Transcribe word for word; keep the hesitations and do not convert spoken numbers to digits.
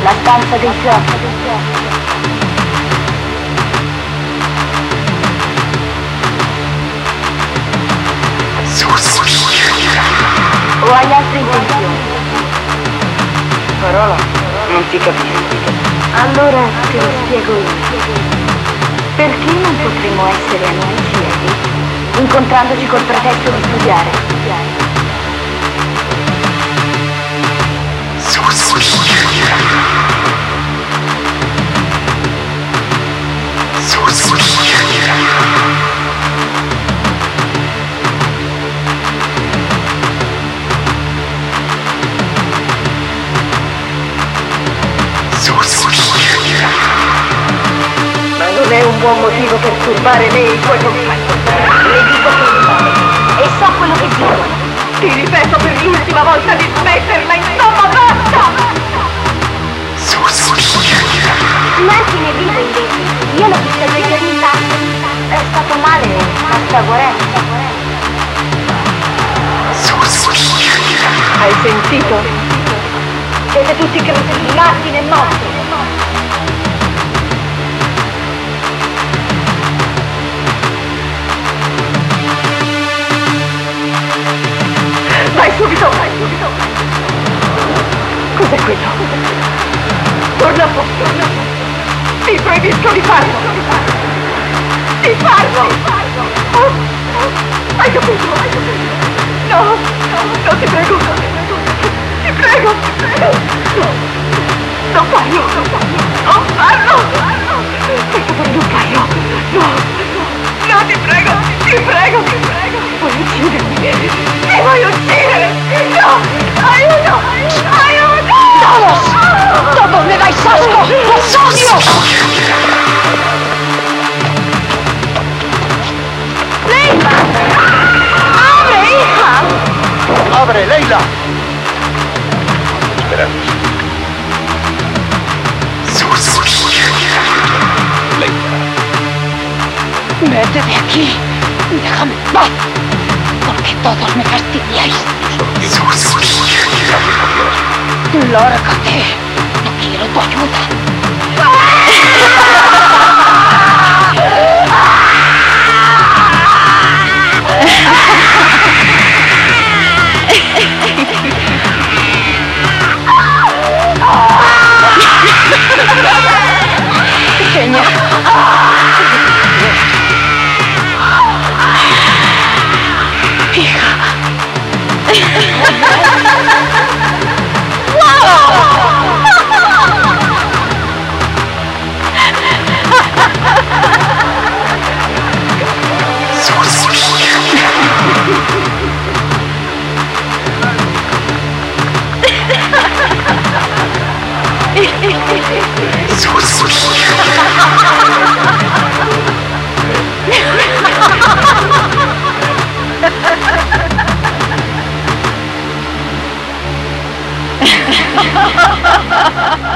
La stanza dei giochi. O hai altre intenzioni? Parola, non ti capisco. Allora te lo spiego io. Perché non potremmo essere amici, Eddie? Incontrandoci col pretesto di studiare. Ma non è un buon motivo per turbare me e i tuoi compagni. Le dico che so, e so quello che dico. Ti ripeto per l'ultima volta di smetterla, insomma, basta! Martin è vivo invece. Io l'ho vista due giorni fa. È stato male, ma sta guarendo. Hai sentito? Siete tutti cretini, Martin è morto. Vai subito, vai subito. Cos'è quello? Torna a posto. Ti proibisco di farlo. Di farlo. Oh, hai capito? No, no, ti prego. Ti prego, ti prego. No, non farlo, non farlo. Non farlo. Per favore, non farlo. No, no, ti prego, ti prego, ti prego. Vuoi uccidermi? Ti vuoi uccidere? No, aiuto, aiuto. ¡Todos! ¡Todos me dais asco! ¡Os odio! Leila! Abre, hija! ¡Abre, Leila! Esperando. Leila. ¡Vete de aquí! ¡Déjame en paz! Porque todos me fastidiáis. ¡Lárgate! No quiero tu ayuda. Pequeña. Hija. Ha ha ha ha!